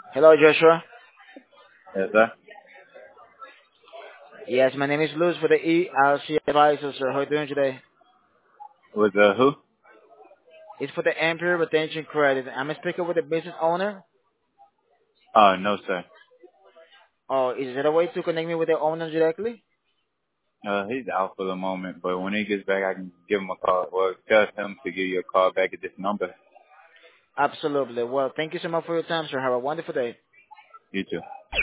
Hello, Joshua. Yes, sir. Yes, my name is Luz for the ERC Advisor, sir. How are you doing today? With who? It's for the Empire Retention Credit. I'm speaking with the business owner. No, sir. Oh, is there a way to connect me with the owner directly? He's out for the moment, but when he gets back, I can give him a call. Well, tell him to give you a call back at this number. Absolutely. Well, thank you so much for your time, sir. Have a wonderful day. You too.